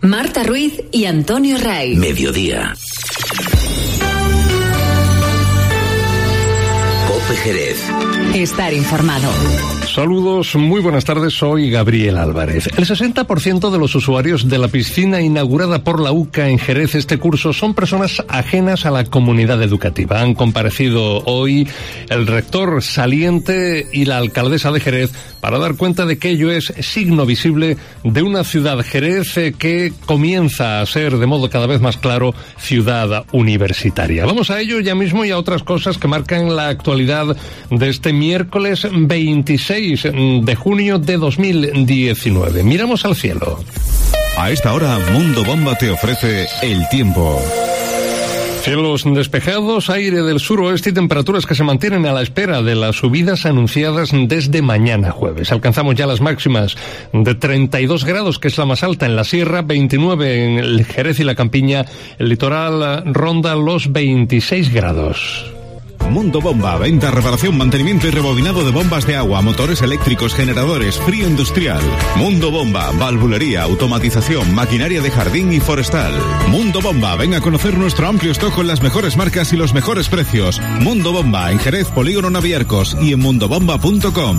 Marta Ruiz y Antonio Ray. Mediodía. COPE Jerez. Estar informado. Saludos, muy buenas tardes, soy Gabriel Álvarez. El 60% de los usuarios de la piscina inaugurada por la UCA en Jerez este curso son personas ajenas a la comunidad educativa. Han comparecido hoy el rector saliente y la alcaldesa de Jerez para dar cuenta de que ello es signo visible de una ciudad, Jerez, que comienza a ser, de modo cada vez más claro, ciudad universitaria. Vamos a ello ya mismo y a otras cosas que marcan la actualidad de este miércoles 26 de junio de 2019. Miramos al cielo. A esta hora, Mundo Bomba te ofrece el tiempo. Cielos despejados, aire del suroeste y temperaturas que se mantienen a la espera de las subidas anunciadas desde mañana jueves. Alcanzamos ya las máximas de 32 grados, que es la más alta en la sierra, 29 en el Jerez y la Campiña. El litoral ronda los 26 grados. Mundo Bomba, venta, reparación, mantenimiento y rebobinado de bombas de agua, motores eléctricos, generadores, frío industrial. Mundo Bomba, valvulería, automatización, maquinaria de jardín y forestal. Mundo Bomba, ven a conocer nuestro amplio stock con las mejores marcas y los mejores precios. Mundo Bomba, en Jerez, Polígono Naviarcos y en mundobomba.com.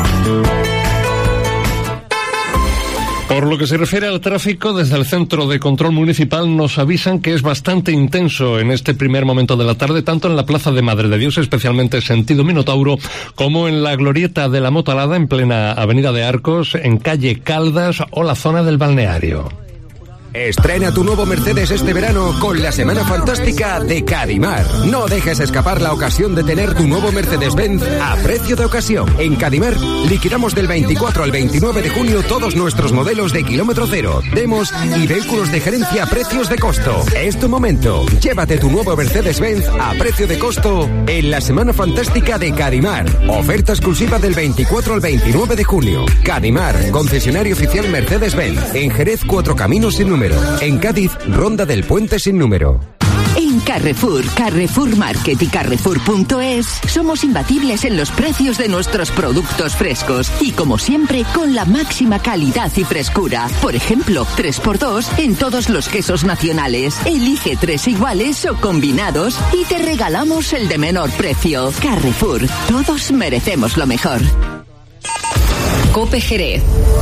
Por lo que se refiere al tráfico, desde el Centro de Control Municipal nos avisan que es bastante intenso en este primer momento de la tarde, tanto en la Plaza de Madre de Dios, especialmente sentido Minotauro, como en la Glorieta de la Motalada, en plena Avenida de Arcos, en calle Caldas o la zona del balneario. Estrena tu nuevo Mercedes este verano con la Semana Fantástica de Cadimar. No dejes escapar la ocasión de tener tu nuevo Mercedes-Benz a precio de ocasión. En Cadimar liquidamos del 24 al 29 de junio todos nuestros modelos de kilómetro cero, demos y vehículos de gerencia a precios de costo. Es tu momento. Llévate tu nuevo Mercedes-Benz a precio de costo en la Semana Fantástica de Cadimar. Oferta exclusiva del 24 al 29 de junio. Cadimar, concesionario oficial Mercedes-Benz. En Jerez, Cuatro Caminos sin número. En Cádiz, Ronda del Puente sin número. En Carrefour, Carrefour Market y Carrefour.es somos imbatibles en los precios de nuestros productos frescos y, como siempre, con la máxima calidad y frescura. Por ejemplo, 3x2 en todos los quesos nacionales. Elige 3 iguales o combinados y te regalamos el de menor precio. Carrefour, todos merecemos lo mejor. COPE Jerez.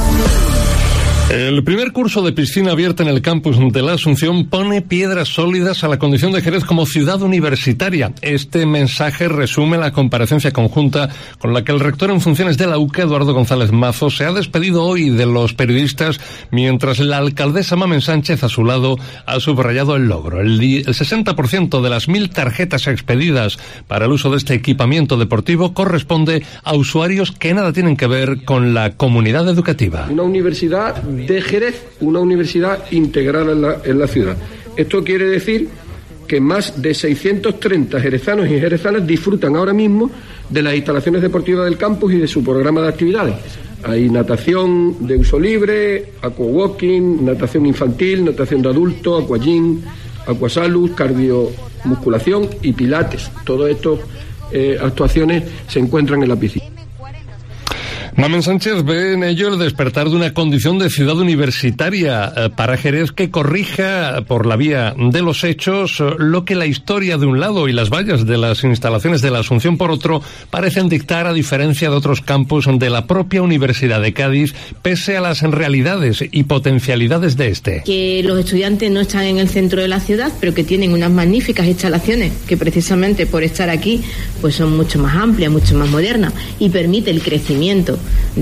El primer curso de piscina abierta en el campus de la Asunción pone piedras sólidas a la condición de Jerez como ciudad universitaria. Este mensaje resume la comparecencia conjunta con la que el rector en funciones de la UCA, Eduardo González Mazo, se ha despedido hoy de los periodistas, mientras la alcaldesa Mamen Sánchez, a su lado, ha subrayado el logro. El 60% de las 1.000 tarjetas expedidas para el uso de este equipamiento deportivo corresponde a usuarios que nada tienen que ver con la comunidad educativa. Una universidad de Jerez, una universidad integrada en la ciudad. Esto quiere decir que más de 630 jerezanos y jerezanas disfrutan ahora mismo de las instalaciones deportivas del campus y de su programa de actividades. Hay natación de uso libre, aquawalking, natación infantil, natación de adultos, aquagym, aquasalud, cardiomusculación y pilates. Todas estas actuaciones se encuentran en la piscina. Mamen Sánchez ve en ello el despertar de una condición de ciudad universitaria para Jerez que corrija por la vía de los hechos lo que la historia de un lado y las vallas de las instalaciones de la Asunción por otro parecen dictar, a diferencia de otros campus de la propia Universidad de Cádiz, pese a las realidades y potencialidades de este. Que los estudiantes no están en el centro de la ciudad, pero que tienen unas magníficas instalaciones que precisamente por estar aquí pues son mucho más amplias, mucho más modernas y permite el crecimiento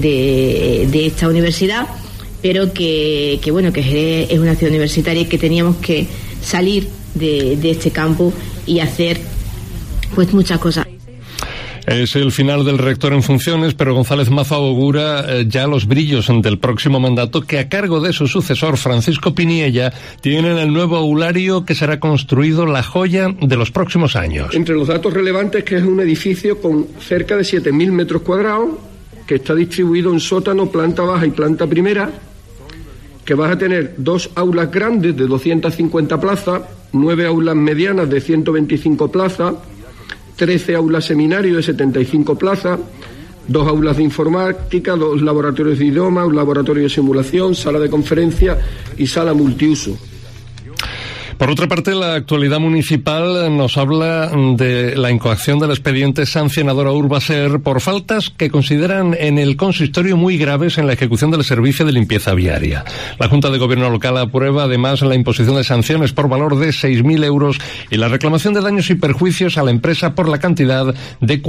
de esta universidad, pero que Jerez es una ciudad universitaria y que teníamos que salir de este campus y hacer pues muchas cosas. Es el final del rector en funciones, pero González Mazo augura ya los brillos del próximo mandato, que a cargo de su sucesor, Francisco Piniella, tienen el nuevo aulario que será construido la joya de los próximos años. Entre los datos relevantes, que es un edificio con cerca de 7.000 metros cuadrados, que está distribuido en sótano, planta baja y planta primera, que vas a tener 2 aulas grandes de 250 plazas, 9 aulas medianas de 125 plazas, 13 aulas seminario de 75 plazas, 2 aulas de informática, 2 laboratorios de idioma, un laboratorio de simulación, sala de conferencia y sala multiuso. Por otra parte, la actualidad municipal nos habla de la incoación del expediente sancionador a Urbaser por faltas que consideran en el consistorio muy graves en la ejecución del servicio de limpieza viaria. La Junta de Gobierno local aprueba además la imposición de sanciones por valor de 6.000 euros y la reclamación de daños y perjuicios a la empresa por la cantidad de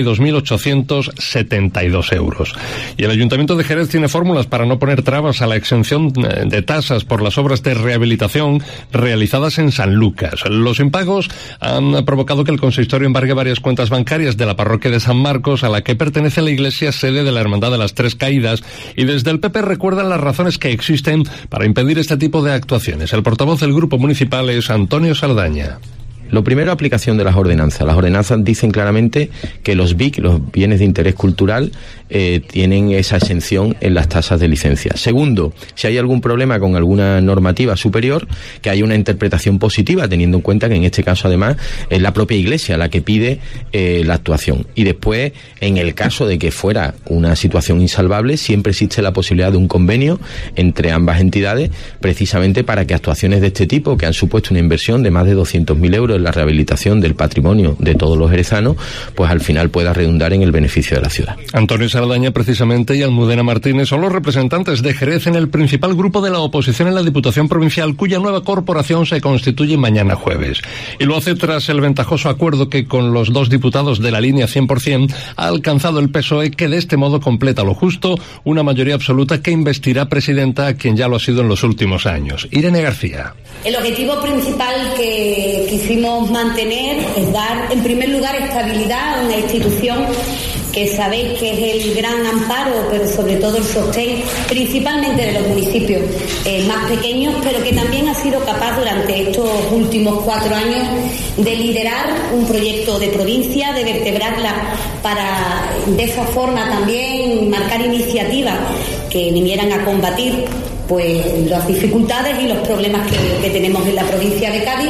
42.872 euros. Y el Ayuntamiento de Jerez tiene fórmulas para no poner trabas a la exención de tasas por las obras de rehabilitación realizadas en Sanlúcar. Los impagos han provocado que el consistorio embargue varias cuentas bancarias de la parroquia de San Marcos, a la que pertenece la iglesia sede de la Hermandad de las Tres Caídas, y desde el PP recuerdan las razones que existen para impedir este tipo de actuaciones. El portavoz del grupo municipal es Antonio Saldaña. Lo primero, aplicación de las ordenanzas. Las ordenanzas dicen claramente que los BIC, los bienes de interés cultural, tienen esa exención en las tasas de licencia. Segundo, si hay algún problema con alguna normativa superior, que haya una interpretación positiva, teniendo en cuenta que en este caso además es la propia Iglesia la que pide la actuación. Y después, en el caso de que fuera una situación insalvable, siempre existe la posibilidad de un convenio entre ambas entidades, precisamente para que actuaciones de este tipo, que han supuesto una inversión de más de 200.000 euros en la rehabilitación del patrimonio de todos los jerezanos, pues al final pueda redundar en el beneficio de la ciudad. Antonio Saldaña precisamente y Almudena Martínez son los representantes de Jerez en el principal grupo de la oposición en la Diputación Provincial, cuya nueva corporación se constituye mañana jueves. Y lo hace tras el ventajoso acuerdo que con los 2 diputados de la línea 100% ha alcanzado el PSOE, que de este modo completa lo justo, una mayoría absoluta que investirá presidenta a quien ya lo ha sido en los últimos años. Irene García. El objetivo principal que quisimos mantener es dar, en primer lugar, estabilidad a una institución que sabéis que es el gran amparo, pero sobre todo el sostén, principalmente de los municipios más pequeños, pero que también ha sido capaz durante estos últimos 4 años de liderar un proyecto de provincia, de vertebrarla para de esa forma también marcar iniciativas que vinieran a combatir pues las dificultades y los problemas que tenemos en la provincia de Cádiz.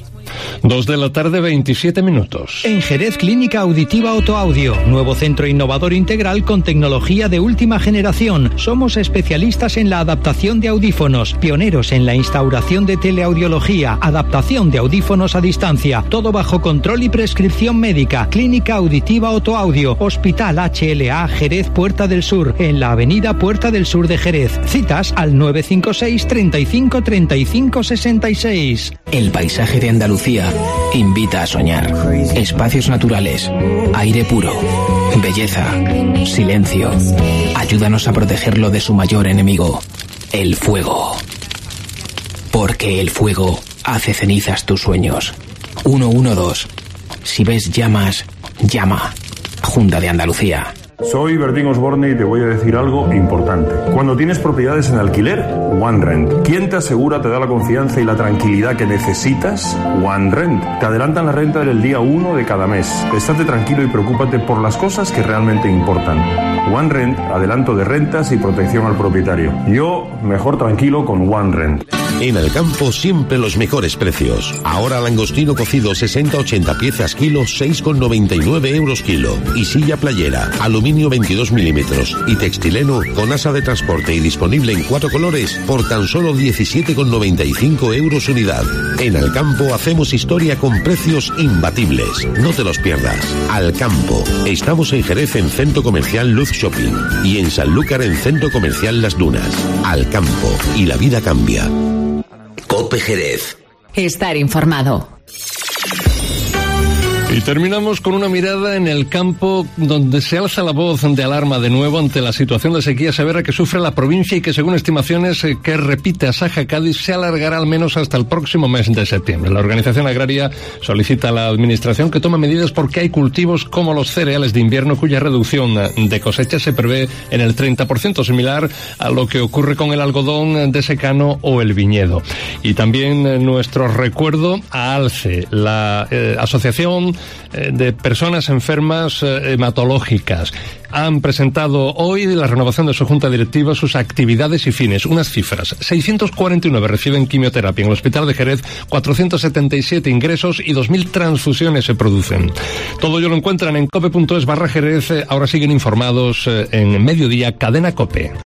2 de la tarde, 27 minutos. En Jerez, Clínica Auditiva Otoaudio, nuevo centro innovador integral con tecnología de última generación. Somos especialistas en la adaptación de audífonos, pioneros en la instauración de teleaudiología, adaptación de audífonos a distancia, todo bajo control y prescripción médica. Clínica Auditiva Otoaudio, Hospital HLA Jerez Puerta del Sur, en la avenida Puerta del Sur de Jerez. Citas al 956 35 35 66. El paisaje de Andalucía invita a soñar. Espacios naturales, aire puro, belleza, silencio. Ayúdanos a protegerlo de su mayor enemigo, el fuego. Porque el fuego hace cenizas tus sueños. 112. Si ves llamas, llama. Junta de Andalucía. Soy Bertín Osborne y te voy a decir algo importante. Cuando tienes propiedades en alquiler, OneRent. ¿Quién te asegura, te da la confianza y la tranquilidad que necesitas? OneRent. Te adelantan la renta del día 1 de cada mes. Estate tranquilo y preocúpate por las cosas que realmente importan. OneRent, adelanto de rentas y protección al propietario. Yo, mejor tranquilo con OneRent. En el campo siempre los mejores precios. Ahora langostino cocido 60-80 piezas kilo, 6,99 euros kilo. Y silla playera, aluminio 22 milímetros y textileno con asa de transporte y disponible en 4 colores por tan solo 17,95 euros unidad. En el campo hacemos historia con precios imbatibles. No te los pierdas. Al campo. Estamos en Jerez en Centro Comercial Luz Shopping y en Sanlúcar en Centro Comercial Las Dunas. Al campo. Y la vida cambia. COPE Jerez. Estar informado. Y terminamos con una mirada en el campo, donde se alza la voz de alarma de nuevo ante la situación de sequía severa que sufre la provincia y que, según estimaciones que repite Asaja Cádiz, se alargará al menos hasta el próximo mes de septiembre. La organización agraria solicita a la administración que tome medidas porque hay cultivos como los cereales de invierno cuya reducción de cosecha se prevé en el 30%, similar a lo que ocurre con el algodón de secano o el viñedo. Y también nuestro recuerdo a ALCE, la asociación de personas enfermas hematológicas. Han presentado hoy la renovación de su junta directiva, sus actividades y fines. Unas cifras: 649 reciben quimioterapia en el Hospital de Jerez, 477 ingresos y 2.000 transfusiones se producen. Todo ello lo encuentran en cope.es/Jerez. Ahora siguen informados en Mediodía, Cadena COPE.